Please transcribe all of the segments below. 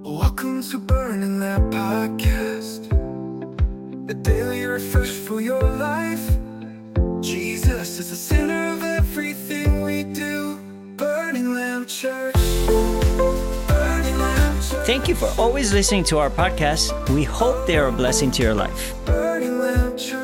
Welcome to Burning Lamp Podcast, a daily refresh for your life. Jesus is the center of everything we do. Burning Lamp Church. Burning Lamp Church. Thank you for always listening to our podcast. We hope they are a blessing to your life. Burning Lamp Church.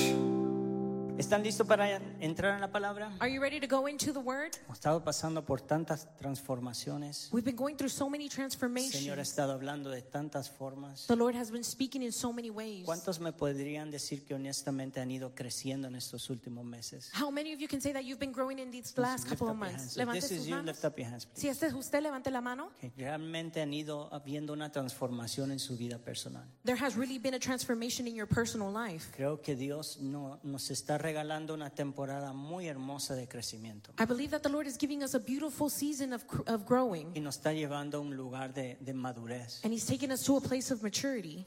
¿Están listos para entrar en la palabra? Are you ready to go into the Word? Hemos estado pasando por tantas transformaciones. We've been going through so many El Señor ha transformations. estado hablando de tantas formas. The Lord has been speaking in so many ways. ¿Cuántos me podrían decir que honestamente han ido creciendo en estos últimos meses? How many of you can say that you've been growing in these last Lift couple of up your months? hands. If Levante this is sus you, manos. lift up your hands, please. Si este es usted, levante la mano. Que realmente han ido habiendo una transformación en su vida personal. There has really been a transformation in your personal life. Creo que Dios nos está regalando una temporada muy hermosa de crecimiento. I believe that the Lord is giving us a beautiful season of growing. Y nos está llevando a un lugar de madurez. And He's taking us to a place of maturity,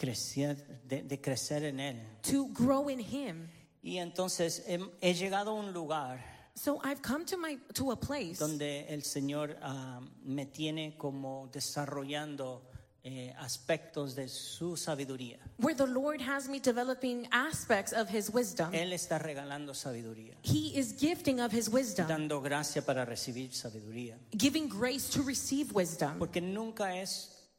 De crecer en Él. to grow in Him. Y entonces he llegado a un lugar So I've come to a place donde el Señor me tiene como desarrollando aspectos de su sabiduría. where the Lord has me developing aspects of His wisdom. Él está regalando sabiduría, He is gifting of His wisdom, dando gracia para recibir sabiduría. giving grace to receive wisdom. Porque nunca es,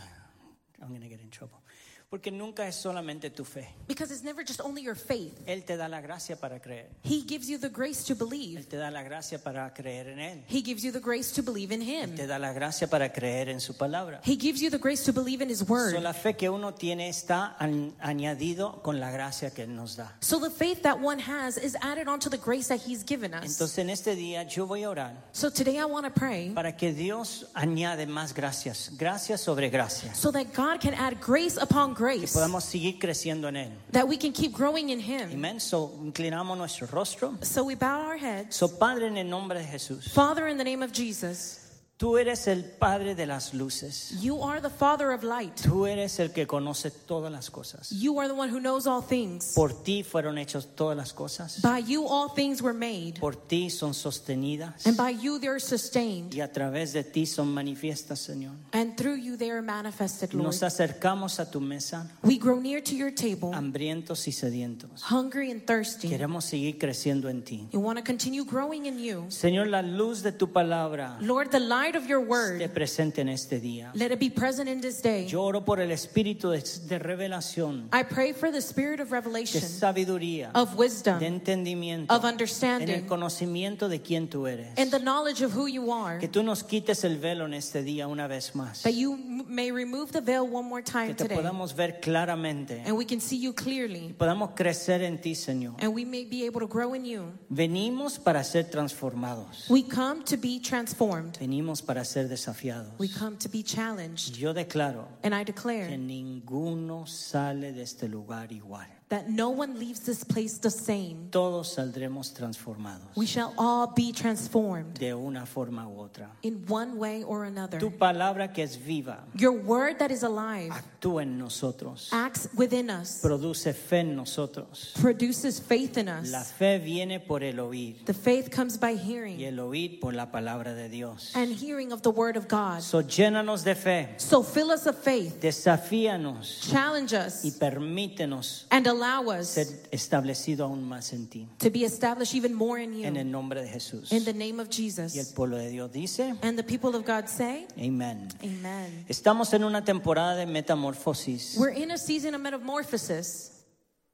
I'm going to get in trouble. Porque nunca es solamente tu fe. Because it's never just only your faith. Él te da la gracia para creer. He gives you the grace to Él believe. te da la gracia para creer en Él. He gives you the grace to believe in Him. Te da la gracia para creer en su palabra. He gives you the grace to believe in His word. So, la fe que uno tiene está añadido con la gracia que Él nos da. So the faith that one has is added onto the grace that He's given us. Entonces en este día yo voy a orar So today I want to pray para que Dios añade más gracias, gracias sobre gracia, so that God can add grace upon que grace, podamos seguir creciendo en Él. that we can keep growing in Him. Amén. So inclinamos nuestro rostro. So we bow our heads. So Padre, en el nombre de Jesús, Father, in the name of Jesus, tú eres el Padre de las luces. You are the Father of light. Tú eres el que conoce todas las cosas. You are the one who knows all things. Por ti fueron hechas todas las cosas. By you all things were made, Por ti son sostenidas. and by you they are sustained, Y a través de ti son manifiestas, Señor. and through you they are manifested, Lord. Nos acercamos a tu mesa, We grow near to your table, hambrientos y sedientos. hungry and thirsty. Queremos seguir creciendo en ti. We want to continue growing in you. Señor, la luz de tu palabra Lord, the light of your esté word, presente en este día. let it be present in this day. Yo oro por el espíritu de revelación, I pray for the spirit of de revelation, sabiduría, of de wisdom, entendimiento, of en el understanding, conocimiento de quién tú eres. and the knowledge of who you are, Que tú nos quites el velo en este día una vez más. that you may remove the veil one more Que time te today, podamos ver claramente. and we can see you clearly, Podamos crecer en ti, Señor. and we may be able to grow in you. Venimos para ser transformados. We come to be transformed. Venimos para ser desafiados. We come to be challenged. Yo declaro And I que declare ninguno sale de este lugar igual. that no one leaves this place the same. Todos saldremos transformados We shall all be transformed de una forma u otra. in one way or another. Tu palabra que es viva, Your word that is alive actúa en nosotros, acts within us, produce fe en nosotros. produces faith in La us. fe viene por el oír The faith comes by y hearing, el oír por la palabra de Dios. and hearing of the word of God. So, llénanos de fe, So fill us of faith, desafíanos challenge y us, permítenos and allow us ser establecido aún más en ti. to be established even more in En el you. nombre de Jesús. In the name of Y el Jesus. pueblo de Dios dice, And the people of God say, amén. Amen. Estamos en una temporada de metamorfosis. We're in a season of metamorphosis.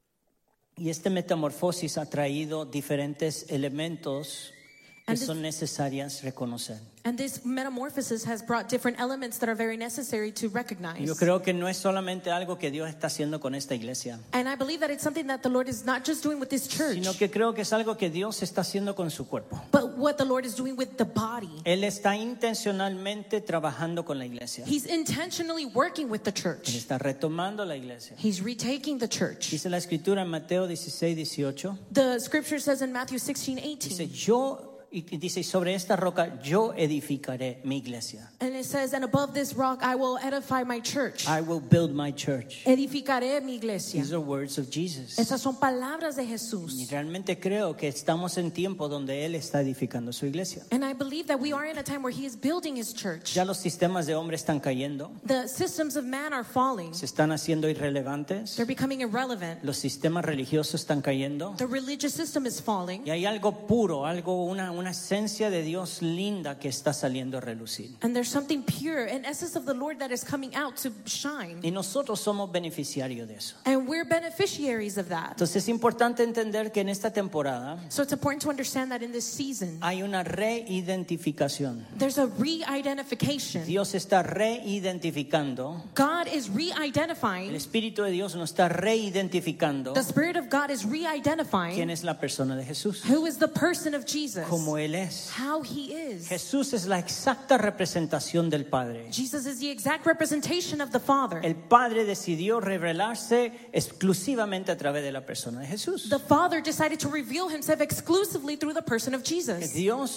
Y este metamorfosis ha traído diferentes elementos que And this- son necesarias reconocer. And this metamorphosis has brought different elements that are very necessary to recognize. Yo creo que no es solamente algo que Dios está haciendo con esta iglesia, And I believe that it's something that the Lord is not just doing with this church, sino que creo que es algo que Dios está haciendo con su cuerpo. but what the Lord is doing with the body. Él está intencionalmente trabajando con la iglesia. He's intentionally working with the Él church. está retomando la iglesia. He's retaking the church. Dice la escritura en Mateo 16, 18. The scripture says in Matthew Dice, 16:18, yo y dice, sobre esta roca yo edificaré mi iglesia. And it says, and above this rock I will edify my church. I will build my church. Edificaré mi iglesia. These are words of Jesus. Esas son palabras de Y Jesús. realmente creo que estamos en tiempo donde Él está edificando su iglesia. And I believe that we are in a time where he is building his church. Ya los sistemas de hombre están cayendo, The systems of man are falling. se están haciendo irrelevantes, They're becoming irrelevant. los sistemas religiosos están cayendo. The religious system is falling. Y hay algo puro, una esencia de Dios linda que está saliendo a relucir. And there's something pure, an essence of the Lord that is coming out to shine. Y nosotros somos beneficiarios de eso. And we're beneficiaries of that. Entonces es importante entender que en esta temporada So it's important to understand that in this season, hay una reidentificación. there's a re-identification. Dios está reidentificando. God is El re-identifying. Espíritu de Dios nos está reidentificando The Spirit of God is quién re-identifying es la persona de Jesús, who is the person of Jesus, como Él es. how he is. Jesús es la exacta representación del Padre. Jesus is the exact representation of the Father. El Padre decidió revelarse exclusivamente a través de la persona de Jesús. The Father decided to reveal himself exclusively through the person of Jesus.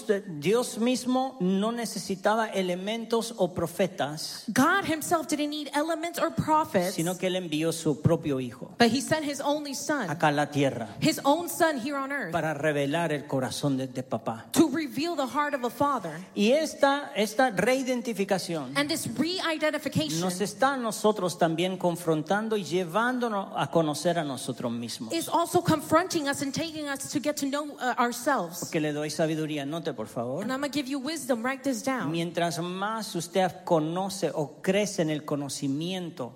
Dios mismo no necesitaba elementos o profetas, God himself didn't need elements or prophets, sino que Él envió su propio Hijo but he sent his only son, acá a la tierra his own son here on earth, para revelar el corazón de papá. to reveal the heart of a father. Y esta reidentificación And this re-identification nos está a nosotros también confrontando y llevándonos a conocer a nosotros mismos. is also confronting us and taking us to get to know ourselves. Que le doy sabiduría, note por favor. And I'm going to give you wisdom, write this down. Mientras más usted conoce o crece en el conocimiento,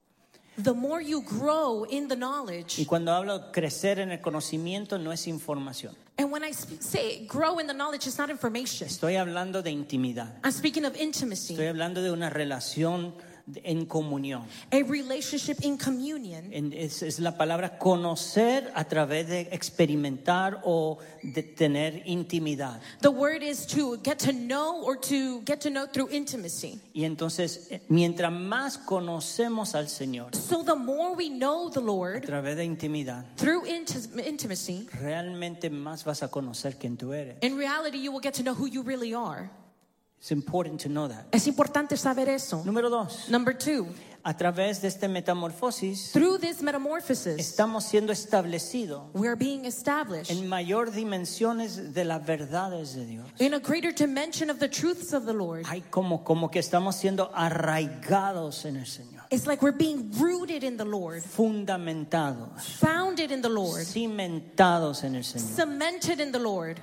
The more you grow in the y knowledge, cuando hablo crecer en el conocimiento no es información, and when I say grow in the knowledge, it's not information. estoy hablando de intimidad, I'm speaking of intimacy, estoy hablando de una relación en comunión. a relationship in communion. Es la palabra conocer a través de experimentar o de tener intimidad. The word is to get to know or to get to know through intimacy. Y entonces, mientras más conocemos al Señor So the more we know the a Lord través de intimidad, through intimacy, realmente más vas a conocer quién tú eres. in reality you will get to know who you really are. It's important to know that. Es importante saber eso. Número 2, Number 2, a través de este metamorfosis through this metamorphosis, estamos siendo establecidos we are being established en mayor dimensiones de las verdades de Dios. in a greater dimension of the truths of the Lord. Hay como que estamos siendo arraigados en el Señor, It's like we're being rooted in the Lord, fundamentados, founded in the Lord, cimentados en el Señor. cemented in the Lord.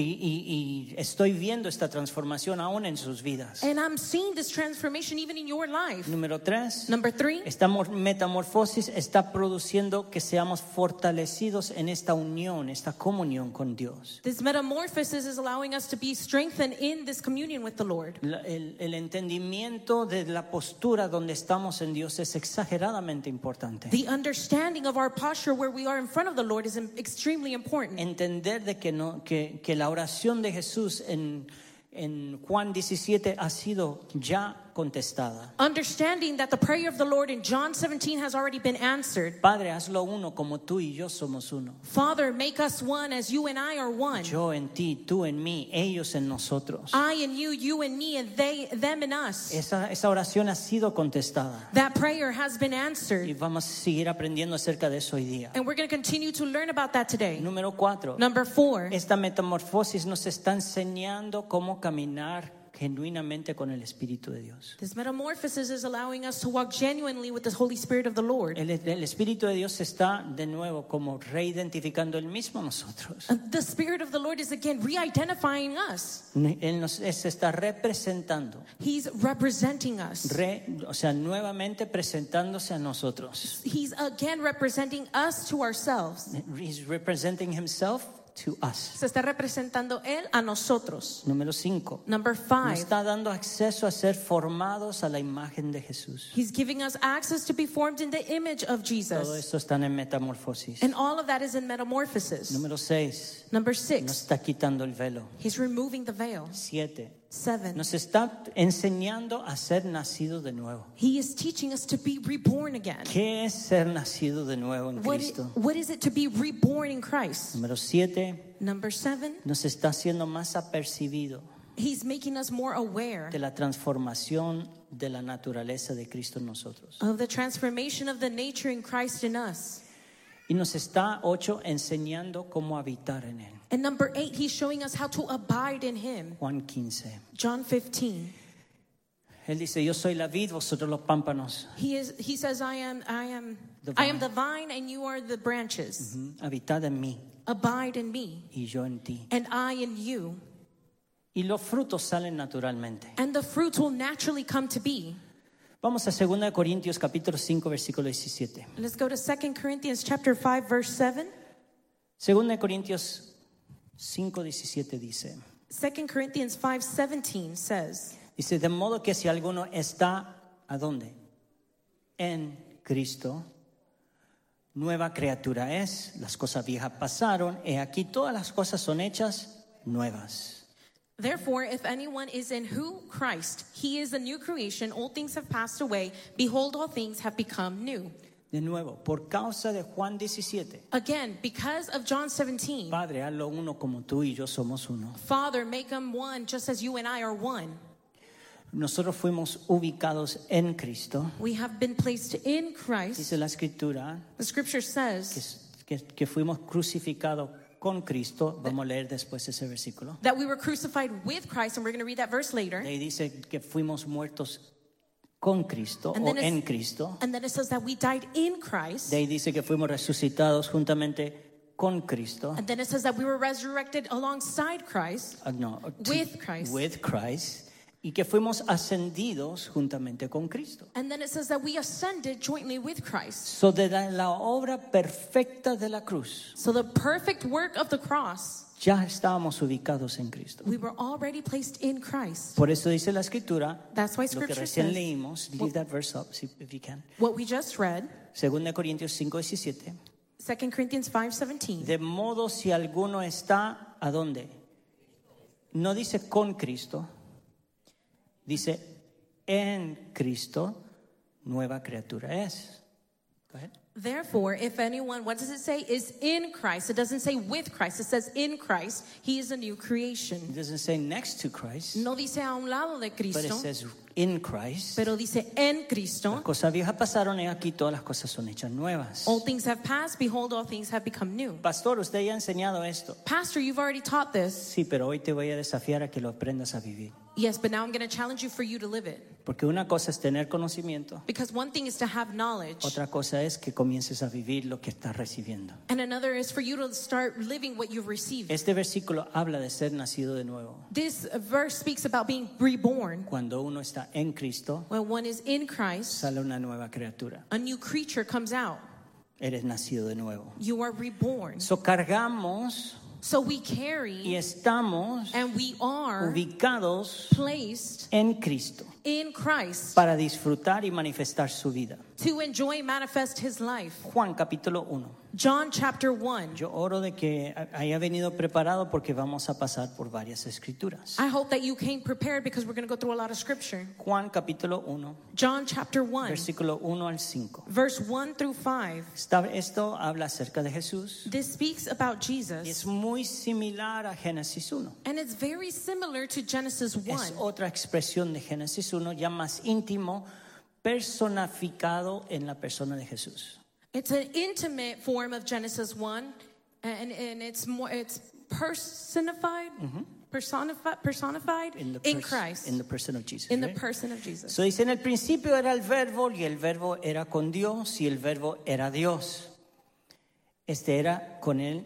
Y estoy viendo esta transformación aún en sus vidas. And I'm seeing this transformation even in your life. Número 3, Number 3, esta metamorfosis está produciendo que seamos fortalecidos en esta unión, esta comunión con Dios. this metamorphosis is allowing us to be strengthened in this communion with the Lord. El entendimiento de la postura donde estamos en Dios es exageradamente importante. The understanding of our posture where we are in front of the Lord is extremely important. Entender de que la oración de Jesús en Juan 17 ha sido ya contestada. Understanding that the prayer of the Lord in John 17 has already been answered. Padre, hazlo uno como tú y yo somos uno. Father, make us one as you and I are one. Yo en ti, tú en mí, ellos en nosotros. I and you and me, and them and us. Esa oración ha sido contestada. That prayer has been Y answered. vamos a seguir aprendiendo acerca de eso hoy día. And we're going to continue to learn about that today. Número 4. Number 4, Esta metamorfosis nos está enseñando cómo caminar genuinamente con el Espíritu de Dios. this metamorphosis is allowing us to walk genuinely with the Holy Spirit of the Lord. El Espíritu de Dios está de nuevo como reidentificando Él mismo a nosotros. The Spirit of the Lord is again re-identifying us. Él se está representando, He's representing us. o sea, nuevamente presentándose a nosotros. He's again representing us to ourselves. He's representing himself to us. Se está representando Él a nosotros. Número 5. Number Nos 5, está dando acceso a ser formados a la imagen de Jesús. He's giving us access to be formed in the image of Todo Jesus. esto está en metamorfosis. And all of that is in metamorphosis. Número 6. Number Nos 6, está quitando el velo. He's removing the veil. 7. 7. Nos está enseñando a ser nacido de nuevo. He is teaching us to be reborn again. ¿Qué es ser nacido de nuevo en Cristo? What is it to be reborn in Christ? Número 7, Number 7, nos está haciendo más apercibido he's making us more aware de la transformación de la naturaleza de Cristo en nosotros. of the transformation of the nature in Christ in us. Y nos está 8 enseñando cómo habitar en él. And number 8, he's showing us how to abide in him. Juan 15. John 15. Él dice, yo soy la vid, vosotros los pámpanos. He says, I am The the vine and you are the branches. Habitad en mí Abide in me y yo en ti. and I in you. Y los frutos salen naturalmente. And the fruits will naturally come to be. Vamos a 2 Corintios capítulo 5 versículo 17. Let's go to 2 Corinthians chapter 5 verse 7. 2 Corintios 5, 17 dice. 2 Corinthians 5:17 says, Dice, de modo que si alguno está, ¿a dónde? En Cristo, nueva criatura es, las cosas viejas pasaron, he aquí todas las cosas son hechas nuevas. therefore, if anyone is in who Christ, he is a new creation. Old things have passed away. Behold, all things have become new. De nuevo, por causa de Juan 17, Again, because of John 17, Padre, hazlo uno como tú y yo somos uno. Father, make them one just as you and I are one. Nosotros fuimos ubicados en Cristo. We have been placed in Christ. Dice la Escritura The scripture says que fuimos crucificados con Cristo. Vamos a leer después ese versículo. that we were crucified with Christ, and we're going to read that verse later. De ahí dice que fuimos muertos con Cristo And o then, en Cristo. and then it says that we died in Christ. De ahí dice que fuimos resucitados juntamente con Cristo. And then it says that we were resurrected alongside Christ. No, With Christ. with Christ. Y que fuimos ascendidos juntamente con Cristo. And then it says that we ascended jointly with Christ. So de la obra perfecta de la cruz, So the perfect work of the cross, ya estábamos ubicados en Cristo. we were already placed in Christ. Por eso dice la Escritura, That's why lo que scripture recién says, leímos, leave that verse up if you can. what we just read, 2 Corintios 5:17. 2 Corinthians 5:17. De modo si alguno está, ¿a dónde? No dice con Cristo, dice en Cristo, nueva criatura es. Go ahead. Therefore, if anyone, what does it say, is in Christ, it doesn't say with Christ, it says in Christ, he is a new creation. It doesn't say next to Christ, No dice a un lado de but it Cristo, says in Christ. pero dice en Las Cristo. cosas viejas pasaron y aquí todas las cosas son hechas nuevas. All things have passed, behold, all things have become new. Pastor, usted ya ha enseñado esto. Pastor, you've already taught this. Sí, pero hoy te voy a desafiar a que lo aprendas a vivir. Yes, but now I'm going to challenge you for you to live it. Porque una cosa es tener conocimiento, Because one thing is to have knowledge, otra cosa es que comiences a vivir lo que estás recibiendo. and another is for you to start living what you've received. Este versículo habla de ser nacido de nuevo. This verse speaks about being reborn. Cuando uno está en Cristo, When one is in Christ, sale una nueva criatura. a new creature comes out. Eres nacido de nuevo. You are reborn. So cargamos So we y carry estamos and we are ubicados placed en Cristo in Christ para disfrutar y manifestar su vida. to enjoy, manifest his life. Juan capítulo 1. John chapter 1. Yo oro de que haya venido preparado porque vamos a pasar por varias escrituras. I hope that you came prepared because we're going to go through a lot of scripture. Juan capítulo 1, John chapter 1, versículo 1 al 5. verse 1 through 5. Esto habla acerca de Jesús. This speaks about Y es Jesus, muy similar a Génesis 1. and it's very similar to Genesis Es 1. otra expresión de Génesis 1, ya más íntimo, personificado en la persona de Jesús. It's an intimate form of Genesis 1, and it's personified, personified in Christ, In the person of Jesus. in the right? person of Jesus. So dice, en el principio era el verbo y el verbo era con Dios y el verbo era Dios. Este era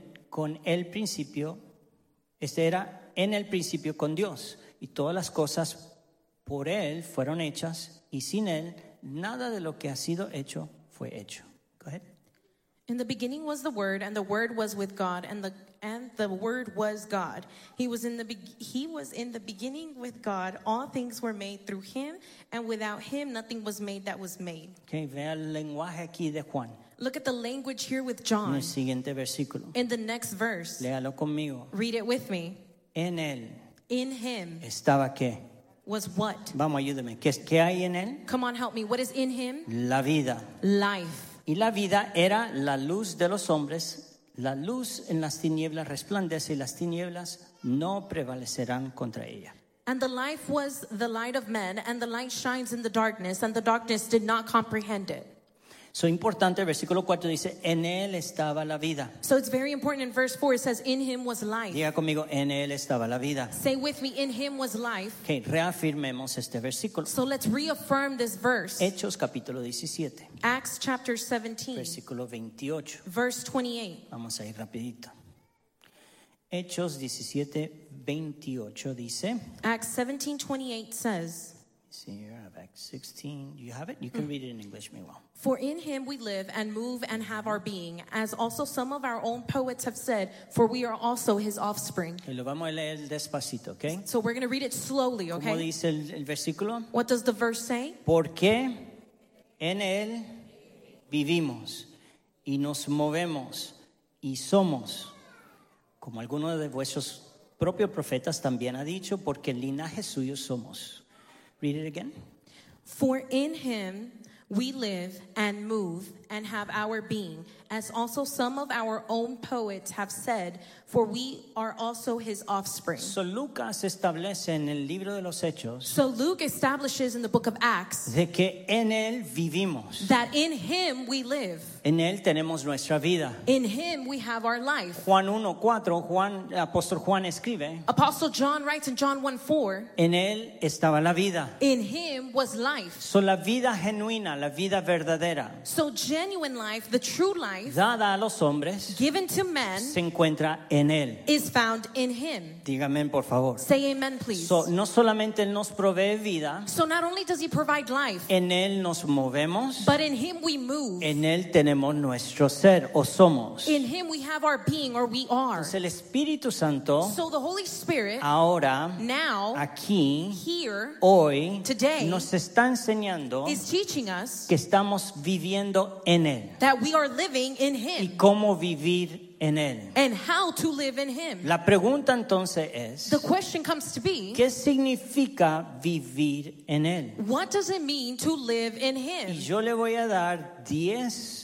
en el principio con Dios, y todas las cosas por él fueron hechas, y sin él nada de lo que ha sido hecho fue hecho. Go ahead. In the beginning was the Word, and the Word was with God, and the Word was God. He was in the beginning with God. All things were made through Him, and without Him nothing was made that was made. Okay, vea el lenguaje aquí de Juan Look at the language here with en John. el siguiente versículo. In the next verse, Léalo conmigo. read it with me. En él, In him estaba ¿qué? was what? Vamos, ayúdeme. ¿Qué hay en él? Come on, help me. What is in him? La vida. Life. Y la vida era la luz de los hombres. La luz en las tinieblas resplandece y las tinieblas no prevalecerán contra ella. And the life was the light of men, and the light shines in the darkness, and the darkness did not comprehend it. So importante, el versículo 4 dice, en él estaba la vida. So it's very important in verse 4, it says, in him was life. Diga conmigo, en él estaba la vida. Say with me, in him was life. Okay, reafirmemos este versículo. So let's reaffirm this verse. Hechos capítulo 17, Acts chapter 17, versículo 28. verse 28. Vamos a ir rapidito. Hechos 17, 28 dice, Acts 17:28 says, see here, I have Acts 16. Do you have it? You can read it in English, meanwhile. for in him we live and move and have our being, as also some of our own poets have said, for we are also his offspring. Y lo vamos a leer despacito, ¿ok? So we're going to read it slowly, ¿Cómo okay? dice el versículo? What does the verse say? Porque en él vivimos y nos movemos y somos, como algunos de vuestros propios profetas también ha dicho, porque el linaje suyo somos. Read it again. For in him we live and move and have our being, as also some of our own poets have said, for we are also his offspring. So Lucas establece en el libro de los Hechos So Luke establishes in the book of Acts de que en él vivimos. that in him we live. En él tenemos nuestra vida. In him we have our life. Juan 1:4, apóstol Juan escribe, Apostle John writes in John 1:4, en él estaba la vida. in him was life. So la vida genuina, la vida verdadera, So genuine life, the true life, dada a los hombres, given to men, se encuentra en él. is found in him. Dígame por favor. Say amen, please. So, no solamente él nos provee vida, So not only does he provide life, en él nos movemos, but in him we move. en él tenemos nuestro ser o somos. In him we have our being, or we are. Entonces el Espíritu Santo So the Holy Spirit ahora, now, aquí, here, hoy, today, nos está enseñando is teaching us que estamos viviendo en él that we are living in y him cómo vivir en él. and how to live in him. La pregunta entonces es, The question comes to be, ¿qué significa vivir en él? what does it mean to live in Y him? yo le voy a dar 10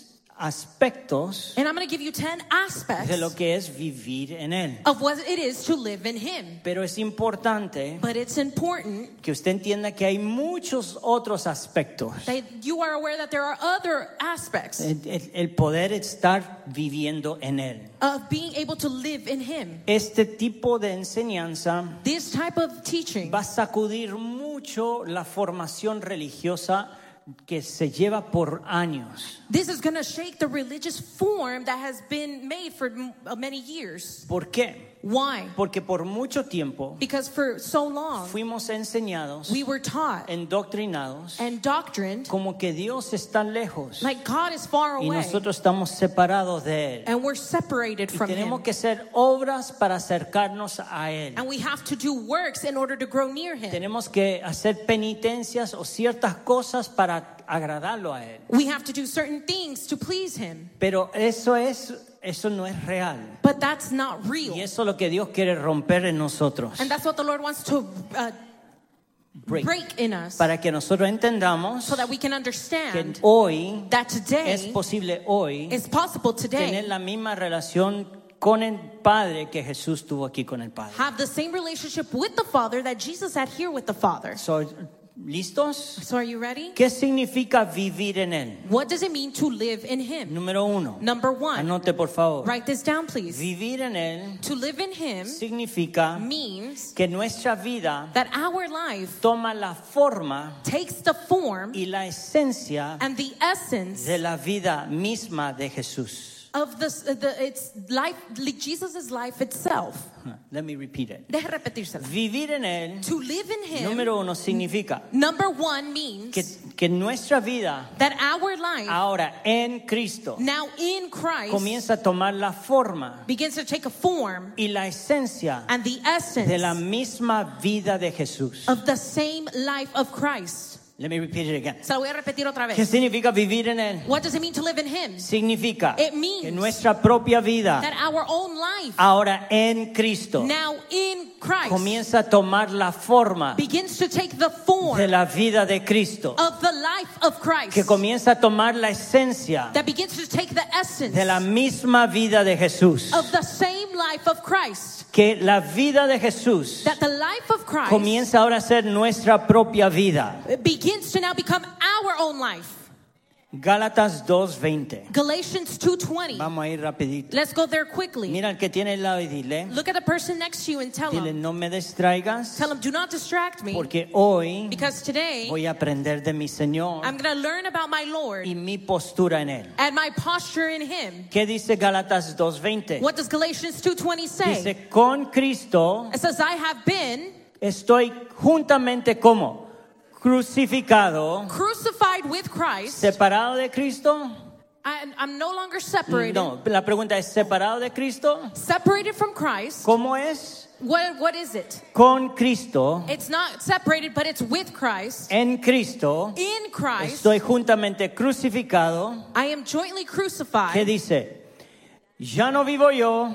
aspectos And I'm going to give you 10 aspects de lo que es vivir en él. of what it is to live in him. Pero es importante But it's important que usted entienda que hay muchos otros aspectos. that you are aware that there are other aspects El poder estar viviendo en él. of being able to live in him. Este tipo de enseñanza This type of teaching va a sacudir mucho la formación religiosa que se lleva por años. This is going to shake the religious form that has been made for many years. ¿Por qué? Why? Porque por mucho tiempo Because for so long, fuimos enseñados, we were taught endoctrinados, and doctrined como que Dios está lejos like God is far y away nosotros estamos separados de Él. and we're separated Y from tenemos Him. que hacer obras para acercarnos a Él. And we have to do works in order to grow near Him. Tenemos que hacer penitencias o ciertas cosas para agradarlo a Él. We have to do certain things to please Him. Pero eso no es real. But that's not Y real. eso es lo que Dios quiere romper en nosotros. And that's what the Lord wants to break in us Para que nosotros entendamos so that we can que understand hoy that es today posible hoy it's possible tener today la misma relación con el Padre que Jesús tuvo aquí con el Padre. have the same relationship with the Father that Jesus had here with the Father. So, ¿listos? So are you ready? ¿Qué significa vivir en Él? What does it mean to live in Him? Número 1. Number one, Anote por favor. write this down please. Vivir en Él To live in Him significa means que nuestra vida that our life toma la forma takes the form y la esencia and the essence de la vida misma de Jesús. of its life, Jesus' life itself. Let me repeat it. Deje repetírselo. Vivir en Él, To live in Him, número 1, significa number one means que nuestra vida that our life ahora en Cristo now in Christ comienza a tomar la forma begins to take a form y la esencia and the essence de la misma vida de Jesús. of the same life of Christ. Let me repeat it again. Se lo voy a repetir otra ¿Qué vez. significa vivir en Él? What does it mean to live in Him? Significa It means que nuestra propia vida, That our own life, ahora en Cristo, now in Christ, comienza a tomar la forma begins to take the form de la vida de Cristo, of the life of Christ. que comienza a tomar la esencia That begins to take the essence de la misma vida de Jesús. of the same life of Christ. Que la vida de Jesús That the life of Christ comienza ahora a ser nuestra propia vida. begins to now become our own life. Gálatas 2:20. Galatians 2:20. Vamos a ir rapidito. Let's go there quickly. Mira al que tiene al lado y dile, Look at the person next to you and tell dile, him, no me distraigas, do not distract me, porque hoy because today voy a aprender de mi Señor I'm going to learn about my Lord y mi postura en Él. and my posture in Him. ¿Qué dice Gálatas 2:20? What does Galatians 2:20 say? Dice, con Cristo It says, I have been estoy juntamente como crucificado, crucified with Christ. separado de Cristo. I'm no longer separated. No, la pregunta es, ¿separado de Cristo? Separated from Christ. ¿Cómo es? What is it? Con Cristo, It's not separated, but it's with Christ. en Cristo, In Christ, estoy juntamente crucificado. I am jointly ¿Qué crucified. dice? Ya no vivo yo,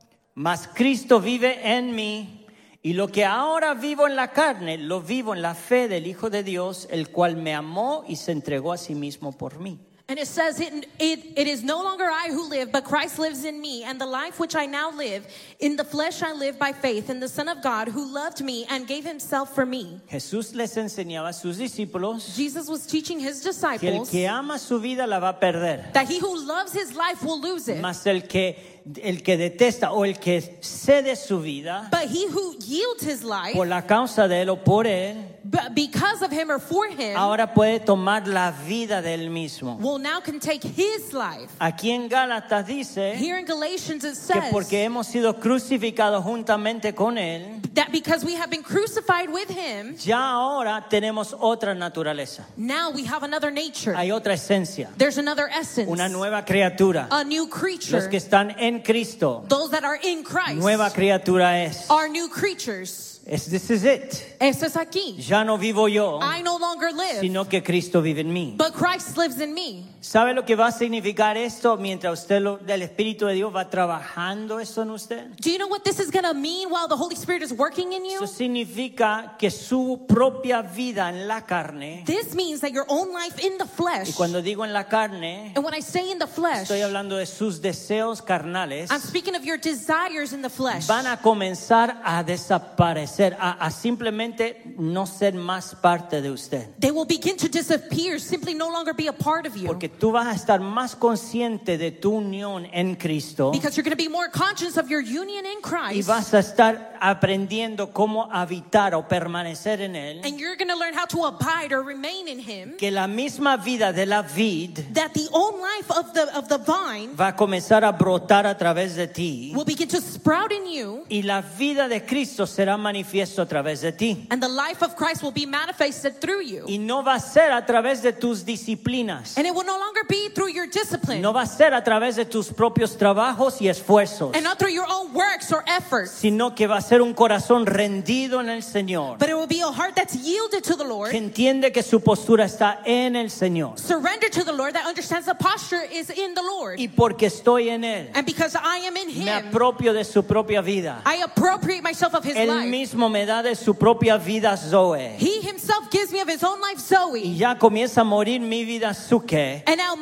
mas Cristo vive en mí. Y lo que ahora vivo en la carne, lo vivo en la fe del Hijo de Dios, el cual me amó y se entregó a sí mismo por mí. And it says, it is no longer I who live, but Christ lives in me. And the life which I now live, in the flesh I live by faith in the Son of God who loved me and gave himself for me. Jesús les enseñaba a sus discípulos Jesus was teaching his que el disciples que ama su vida la va a perder. that he who loves his life will lose it. Mas el que detesta o el que cede su vida But he who yields his life, por la causa de él o por él, because of him or for him, ahora puede tomar la vida de él mismo. will now can take his life. Aquí en Gálatas dice Here in Galatians it que says porque hemos sido crucificados juntamente con él, that because we have been crucified with him, ya ahora tenemos otra naturaleza. now we have another nature. Hay otra esencia, There's another essence, una nueva criatura. a new creature. Los que están en Cristo, Those that are in Christ nueva criatura es. are new creatures. This is it. Eso es aquí. Ya no vivo yo, I no longer live, sino que Cristo vive en mí. but Christ lives in me. ¿Sabe lo que va a significar esto mientras el Espíritu de Dios va trabajando esto en usted? Do you know what this is going to mean while the Holy Spirit is working in you? Eso significa que su propia vida en la carne, This means that your own life in the flesh, y cuando digo en la carne, and when I say in the flesh, estoy hablando de sus deseos carnales, I'm speaking of your desires in the flesh. van a comenzar a desaparecer, a simplemente no ser más parte de usted. They will begin to disappear, simply no longer be a part of you. Porque tú vas a estar más consciente de tu unión en Cristo Because you're going to be more conscious of your union in y Christ. vas a estar aprendiendo cómo habitar o permanecer en Él. And you're going to learn how to abide or remain in Him. Que la misma vida de la vid That the own life of the vine va a comenzar a brotar a través de ti will begin to sprout in you. y la vida de Cristo será manifiesto a través de ti. And the life of Christ will be manifested through you. Y no va a ser a través de tus disciplinas. And it will no longer be through your discipline. No va a ser a través de tus propios trabajos y esfuerzos, And not through your own works or efforts. sino que va a ser un corazón rendido en el Señor, But it will be a heart that's yielded to the Lord. que entiende que su postura está en el Señor. Surrender to the Lord, that understands the posture is in the Lord. Y porque estoy en Él, And because I am in me Him, apropio de su propia vida. I appropriate myself of His Él life. mismo me da de su propia vida Zoe. He Himself gives me of His own life, Y Zoe. ya comienza a morir mi vida Suke, And now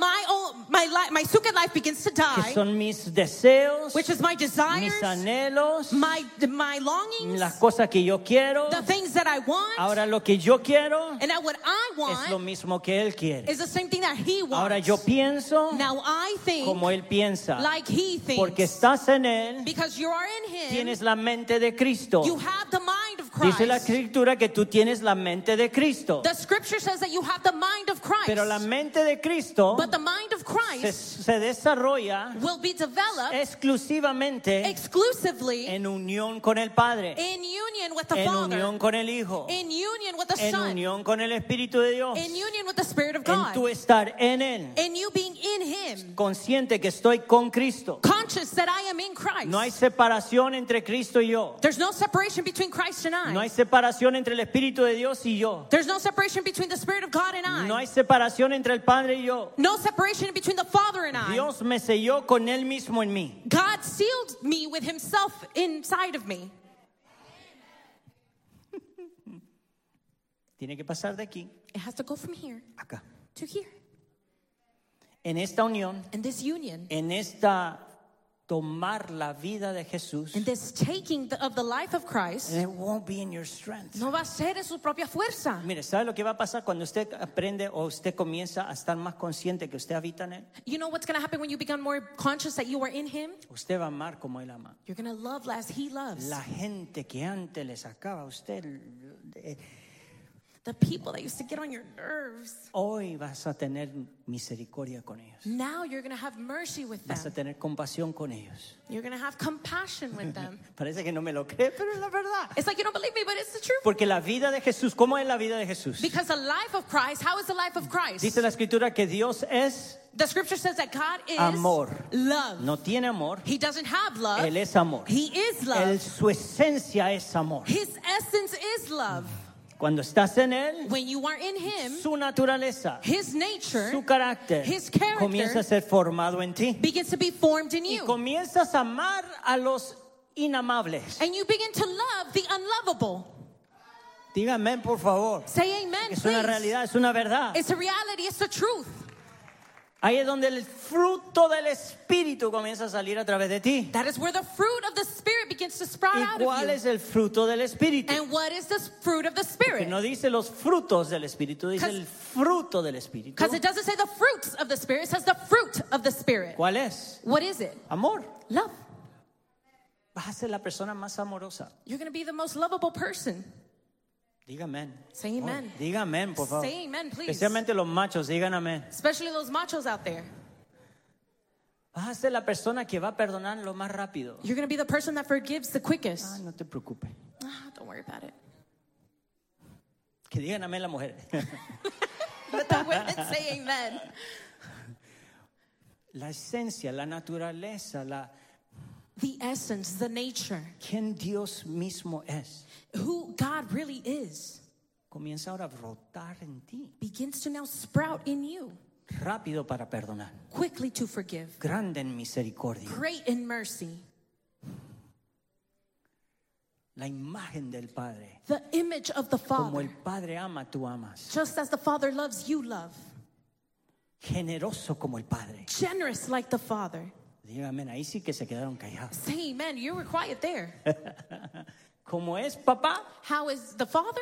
my sukkah life begins to que die, son mis deseos, which is my desires, mis anhelos, my longings, las cosas que yo quiero. the things that I want. Ahora lo que yo quiero And now what I es lo want mismo que Él quiere. is the same thing that He wants. Ahora yo pienso Now I think como Él piensa. like He thinks. Porque estás en Él, Because you are in Him, tienes la mente de Cristo. you have the mind of Christ. Dice la Escritura que tú tienes la mente de Cristo. The scripture says that you have the mind of Christ. Pero la mente de Cristo But the mind of Christ se desarrolla will be developed exclusivamente exclusively en unión con el Padre, in union with the en Father, unión con el Hijo, in union with the en Son, unión con el Espíritu de Dios, in union with the Spirit of en God, tu estar en Él, in you being in Him, consciente que estoy con Cristo. conscious conscious that I am in Christ. No hay separación entre Cristo y yo. There's no separation between Christ and I. No hay separación entre el Espíritu de Dios y yo. There's no separation between the Spirit of God and I. No hay separación entre el Padre y yo. No separation between the Father and I. Dios me selló con Él mismo en mí. God sealed me with himself inside of me. Tiene que pasar de aquí It has to go from here a acá. to here. En esta unión, And this union, en esta tomar la vida de Jesús, and this taking of the life of Christ, and it won't be in your strength. no va a ser en su propia fuerza. Mire, ¿sabe lo que va a pasar cuando usted aprende o usted comienza a estar más consciente que usted habita en Él? You know what's going to happen when you become more conscious that you are in him? Usted va a amar como Él ama. You're going to love as he loves. La gente que antes le sacaba a usted, The people that used to get on your nerves, hoy vas a tener misericordia con ellos. now you're going to have mercy with Vas a them. tener compasión con ellos. You're going to have compassion with them. Parece que no me lo cree, pero es la verdad. It's like you don't believe me, but it's the truth. Porque la vida de Jesús, ¿cómo es la vida de Jesús? Because the life of Christ, how is the life of Christ? Dice la Escritura que Dios es The scripture says that God is amor. love. No tiene amor, He doesn't have love. Él es amor. He is love. Su esencia es amor. His essence is love. Cuando estás en Él, When you are in him, su naturaleza, his nature su carácter, his character comienza a ser formado en ti. begins to be formed in Y you. comienzas a amar a los inamables. And you begin to love the unlovable. Dígame, por favor. Say amen, Es una please. realidad, es una verdad. It's a reality, it's the truth. Ahí es donde el fruto del Espíritu comienza a salir a través de ti. That is where the fruit of the Spirit begins to sprout ¿Y out of cuál you. es el fruto del Espíritu? And what is the fruit of the Que Spirit? no dice los frutos del Espíritu, dice el fruto del Espíritu. Because it doesn't say the fruits of the Spirit, it says the fruit of the Spirit. ¿Cuál es? What is it? Amor. Love. Vas a ser la persona más amorosa. You're going to be the most lovable person. Diga amén. Say amen. Diga amén, por favor. Say amen, please. Especialmente los machos, digan amén. Especially those machos out there. Vas a ser la persona que va a perdonar lo más rápido. You're going to be the person that forgives the quickest. No te preocupes. Don't worry about it. Que digan amén las mujeres. Let the women say amen. La esencia, la naturaleza, The essence, the nature, quien Dios mismo es, who God really is, comienza ahora a brotar en ti. begins to now sprout in you. Rápido para perdonar. Quickly to forgive. Grande en misericordia. Great in mercy. La imagen del Padre. The image of the Como el Father. Padre ama, tú amas. Just as the Father loves, you love. Generoso como el Padre. Generous like the Father. Dígame, ahí sí que se quedaron callados. Say amen. You were quiet there. Como es papá, How is the Father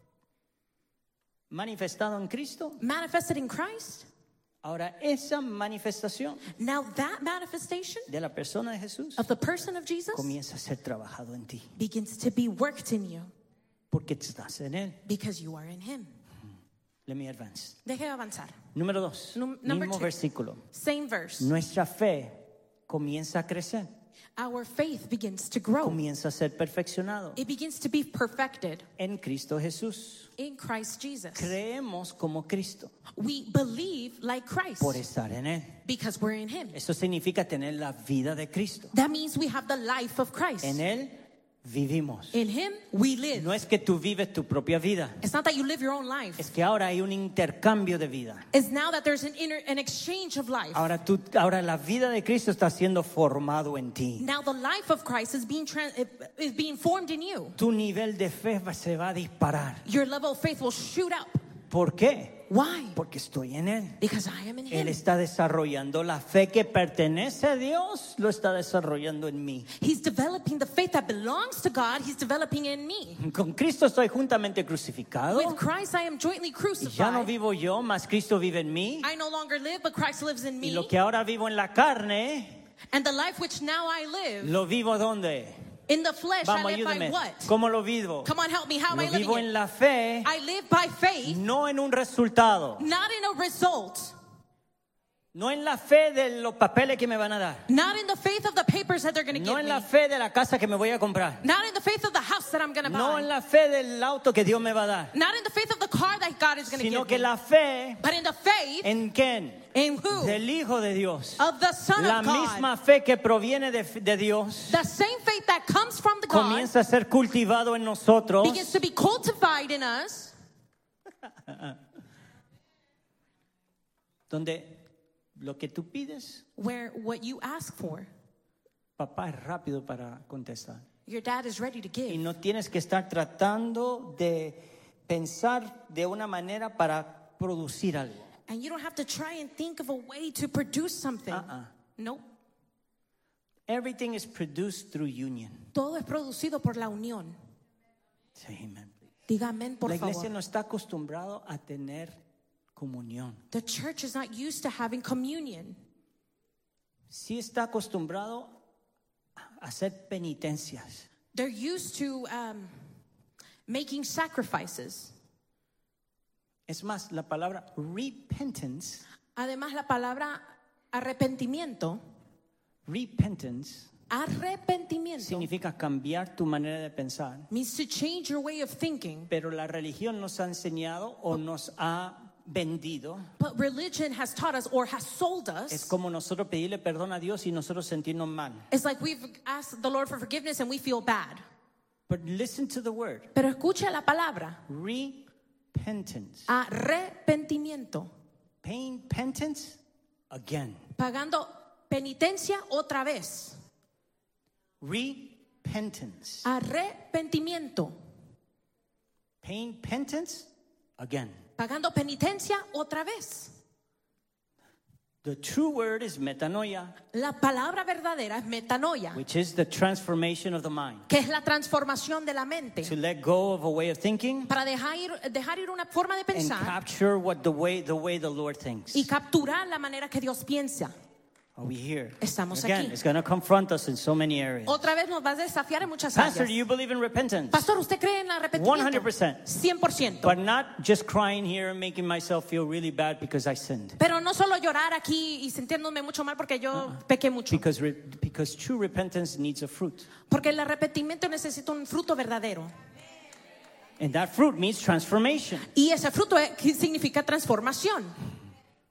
manifestado en Cristo. manifested in Christ? Ahora, esa manifestación Now that manifestation de la persona de Jesús of the person of Jesus comienza a ser trabajado en ti. begins to be worked in you Porque estás en Él. because you are in Him. Let me advance. Deje avanzar. Número 2. Number Mismo 2. versículo. Same verse. Nuestra fe comienza a crecer. Our faith begins to grow. Comienza a ser perfeccionado It begins to be perfected en Cristo Jesús. in Christ Jesus. Creemos como Cristo We believe like Christ por estar en Él. because we're in Him. Eso significa tener la vida de Cristo. That means we have the life of Christ. En Él vivimos. In Him, we live. No es que tú vives tu propia vida. It's not that you live your own life. Es que ahora hay un intercambio de vida. It's now that there's an exchange of life. Ahora la vida de Cristo está siendo formado en ti. Now the life of Christ is being formed in you. Tu nivel de fe se va a disparar. Your level of faith will shoot up. ¿Por qué? Why? Porque estoy en Él. Because I am in Él Him. está desarrollando la fe que pertenece a Dios, lo está desarrollando en mí. He's developing the faith that belongs to God. He's developing in me. Con Cristo estoy juntamente crucificado. With Christ, I am jointly Y ya no crucified. vivo yo, más Cristo vive en mí. I no longer live, but Christ lives in Y me. lo que ahora vivo en la carne, And the life which now I live lo vivo ¿dónde? in the flesh, I Vamos, live by ayúdame. what? ¿Cómo lo vivo? Come on, help me. How am Lo I living vivo en it? la fe, I live by faith, no en un resultado. not in a result. No en la fe de los papeles que me van a dar. Not in the faith of the papers that they're going to No give en me. la fe de la casa que me voy a comprar. Not in the faith of the house that I'm going to No buy. en la fe del auto que Dios me va a dar. Not in the faith of the car that God is going to Sino give que me. la fe But in the faith en quién? in who? Del Hijo de Dios. Of the Son La of God. misma fe que proviene de Dios The same faith that comes from the God comienza a ser cultivado en nosotros. begins to be cultivated in us. Donde lo que tú pides, Where what you ask for, papá es rápido para contestar. your dad is ready to Y give. no tienes que estar tratando de pensar de una manera para producir algo. And you don't have to try and think of a way to produce something. Nope. Everything is produced through union. Todo es producido por la unión. Say amen, please. Diga amén, por La iglesia favor. no está acostumbrado a tener comunión. The church is not used to having communion. Sí está acostumbrado a hacer penitencias. They're used to making sacrifices. Es más, la palabra repentance Además, la palabra arrepentimiento significa cambiar tu manera de pensar. means to change your way of thinking. Pero la religión nos ha enseñado o nos ha vendido. But religion has taught us or has sold Es us. como nosotros pedirle perdón a Dios y nosotros sentirnos mal. It's like we've asked the Lord for forgiveness and we feel bad. But listen to the word. Pero escucha la palabra. Repentance. Arrepentimiento. Paying penance again. Pagando penitencia otra vez. Repentance. Arrepentimiento. Paying penance again. Pagando penitencia otra vez. The true word is metanoia, La palabra verdadera es metanoia, which is the transformation of the mind. que es la transformación de la mente. To let go of a way of thinking Para dejar ir una forma de and pensar capture what the way the Lord thinks. y capturar la manera que Dios piensa. Are we here? Estamos Again, aquí. it's going to confront us in so many areas. Otra vez nos va a desafiar en muchas Pastor, do áreas. you believe in repentance? Pastor, ¿usted cree en el arrepentimiento? 100%. 100%. But not just crying here and making myself feel really bad because I sinned. Pero no solo llorar aquí y sintiéndome mucho mal porque yo pequé mucho. Because true repentance needs a fruit. Porque el arrepentimiento necesita un fruto verdadero. And that fruit means transformation. Y ese fruto significa transformación.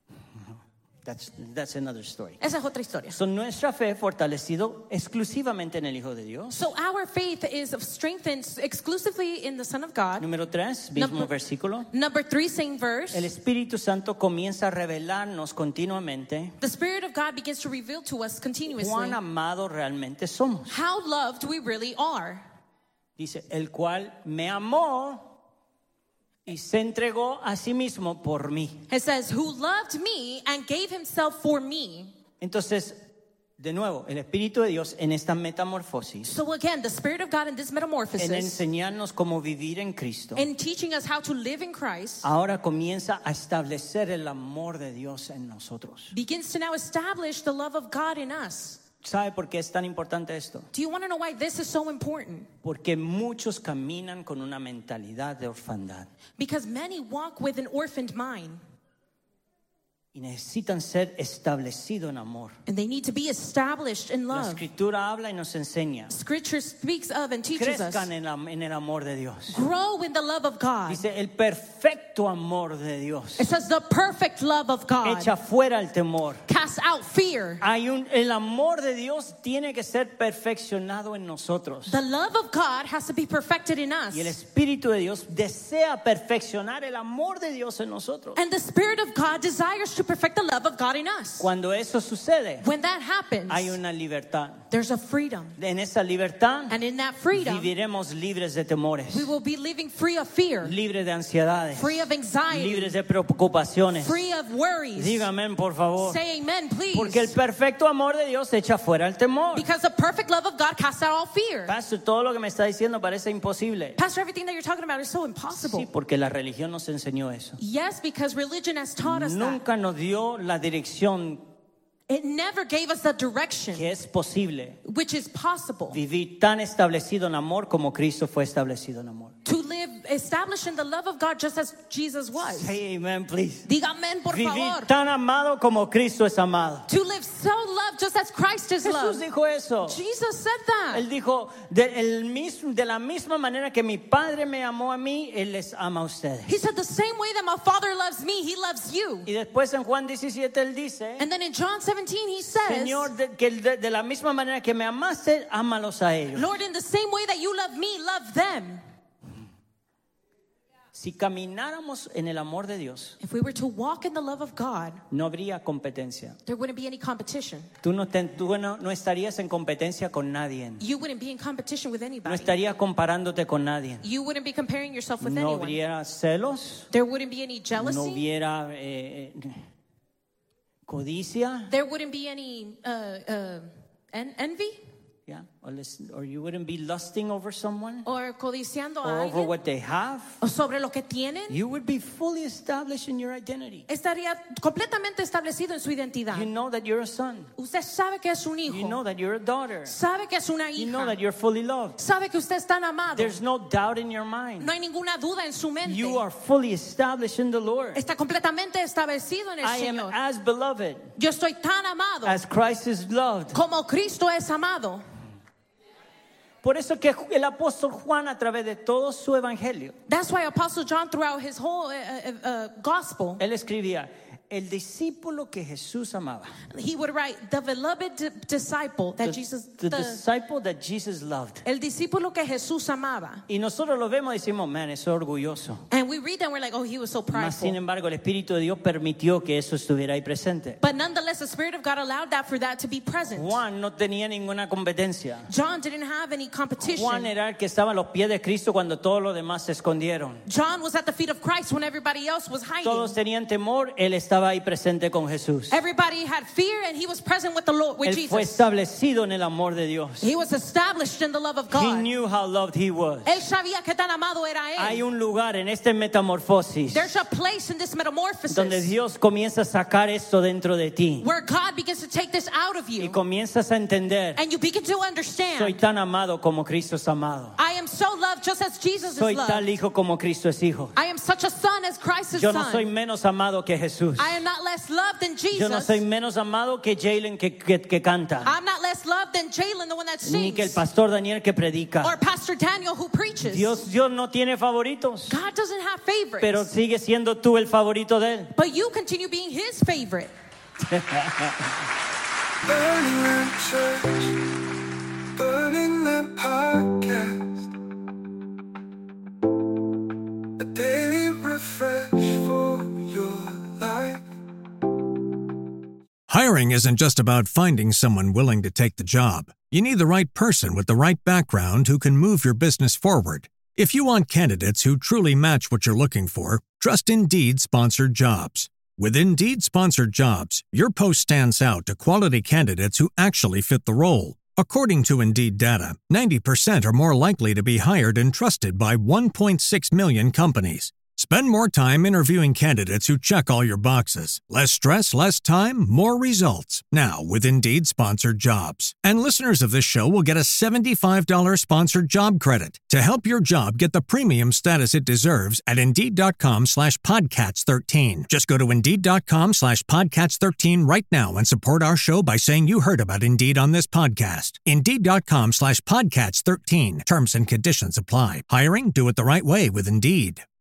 That's another story. Esa es otra historia. So nuestra fe fortalecido exclusivamente en el Hijo de Dios. So our faith is strengthened exclusively in the Son of God. Número 3, mismo Number- versículo. Number 3, same verse. El Espíritu Santo comienza a revelarnos continuamente The Spirit of God begins to reveal to us continuously cuán amados realmente somos. how loved we really are. Dice, el cual me amó y se entregó a sí mismo por mí. It says, who loved me and gave himself for me. Entonces, de nuevo, el Espíritu de Dios en esta metamorfosis, So again, the Spirit of God in this en metamorphosis, enseñarnos cómo vivir en Cristo, in teaching us how to live in Christ, ahora comienza a establecer el amor de Dios en nosotros. begins to now establish the love of God in us. ¿Sabe por qué es tan importante esto? Do you want to know why this is so important? Porque muchos caminan con una mentalidad de orfandad Because many walk with an orphaned mind. y necesitan ser establecidos en amor. And they need to be established in La love. Escritura habla y nos enseña. Scripture speaks of and teaches us. Crezcan en el amor de Dios. Grow in the love of God. Dice, el perfecto amor de Dios It says the perfect love of God echa fuera el temor. casts out fear. El amor de Dios tiene que ser perfeccionado en nosotros. The love of God has to be perfected in us. Y el Espíritu de Dios desea perfeccionar el amor de Dios en nosotros. And the Spirit of God desires to perfect the love of God in us. Cuando eso sucede, When that happens, hay una libertad. there's a freedom. En esa libertad And in that freedom, viviremos libres de temores, we will be living free of fear, libres de ansiedades, free of anxiety, libres de preocupaciones. free of worries. Dígame, por favor. Say amen, please. Porque el perfecto amor de Dios echa fuera el temor. Because the perfect love of God casts out all fear. Pastor, todo lo que me está diciendo parece imposible. Pastor, everything that you're talking about is so impossible. Sí, porque la religión nos enseñó eso. Yes, because religion has taught us that. Nunca nos dio la dirección It never gave us the direction que es posible which is possible vivir tan establecido en amor como Cristo fue establecido en amor. to live established in the love of God just as Jesus was. Say amen, please. Diga amén, por Vivir favor. tan amado como Cristo es amado. To live so loved just as Christ is Jesús loved. dijo eso. Jesus said that. Él dijo, de la misma manera que mi Padre me amó a mí, Él les ama a ustedes. He said the same way that my Father loves me, He loves you. Y después en Juan 17 Él dice, And then in John 17 He says, Señor, de la misma manera que me amaste, ámalos a ellos. Lord, in the same way that you love me, love them. Si camináramos en el amor de Dios, If we were to walk in the love of God, no habría competencia. there wouldn't be any competition. Tú no estarías en competencia con nadie. You wouldn't be in competition with No anybody. estarías comparándote con nadie. You wouldn't be comparing yourself with No anyone. hubiera celos, There wouldn't be any no jealousy. hubiera codicia, There wouldn't be any envy yeah? Or you wouldn't be lusting over someone or codiciando or a over alguien what they have. o sobre lo que tienen. You would be fully established in your identity. Estaría completamente establecido en su identidad. You know that you're a son. Usted sabe que es un hijo. You know that you're a daughter. Sabe que es una You know hija. that you're fully loved. Sabe que usted es tan amado. There's no doubt in your mind. No hay ninguna duda en su mente. You are fully established in the Lord. Está completamente establecido en el I am Señor. as beloved Yo estoy tan amado as Christ is loved. como Cristo es amado. Por eso que el apóstol Juan a través de todo su evangelio, That's why Apostle John throughout his whole gospel, él escribía, el discípulo que Jesús amaba. he would write, the beloved disciple that The disciple that Jesus loved. el discípulo que Jesús amaba. Y nosotros lo vemos y decimos, man, eso es orgulloso. And we read that and we're like, oh, he was so Mas, sin prideful. embargo, el Espíritu de Dios permitió que eso estuviera ahí presente. But nonetheless, the Spirit of God allowed that for that to be present. Juan no tenía ninguna competencia. John didn't have any competition. Juan era el que estaba a los pies de Cristo cuando todos los demás se escondieron. John was at the feet of Christ when everybody else was hiding. Todos tenían temor, él estaba ahí presente con Jesús. Everybody had fear and he was present with the Lord, with Él fue Jesus. establecido en el amor de Dios. He was established in the love of He God. knew how loved he was. Él sabía qué tan amado era Hay él. un lugar en este metamorfosis There's a place in this metamorphosis donde Dios comienza a sacar esto dentro de ti where God begins to take this out of y you comienzas a entender, and you begin to soy understand. tan amado como Cristo es amado. I am so loved just as Jesus Soy is tal loved. hijo como Cristo es hijo. I am such a son as Christ is Yo no soy son. menos amado que Jesús. I am not less loved than Yo no soy Jesus. menos amado que Jalen que canta, I'm not less loved than Jalen, the one that ni que el sings, pastor Daniel que predica. or Pastor Daniel who preaches. Dios no tiene favoritos, God doesn't have favorites, pero sigue siendo tú el favorito de él. but you continue being his favorite. Burning Lamp Church, Burning Lamp Podcast, a daily refresh for your life. Hiring isn't just about finding someone willing to take the job. You need the right person with the right background who can move your business forward. If you want candidates who truly match what you're looking for, trust Indeed Sponsored Jobs. With Indeed Sponsored Jobs, your post stands out to quality candidates who actually fit the role. According to Indeed data, 90% are more likely to be hired and trusted by 1.6 million companies. Spend more time interviewing candidates who check all your boxes. Less stress, less time, more results. Now, with Indeed Sponsored Jobs. And listeners of this show will get a $75 sponsored job credit to help your job get the premium status it deserves at Indeed.com/Podcats13. Just go to Indeed.com/Podcats13 right now and support our show by saying you heard about Indeed on this podcast. Indeed.com/Podcats13. Terms and conditions apply. Hiring? Do it the right way with Indeed.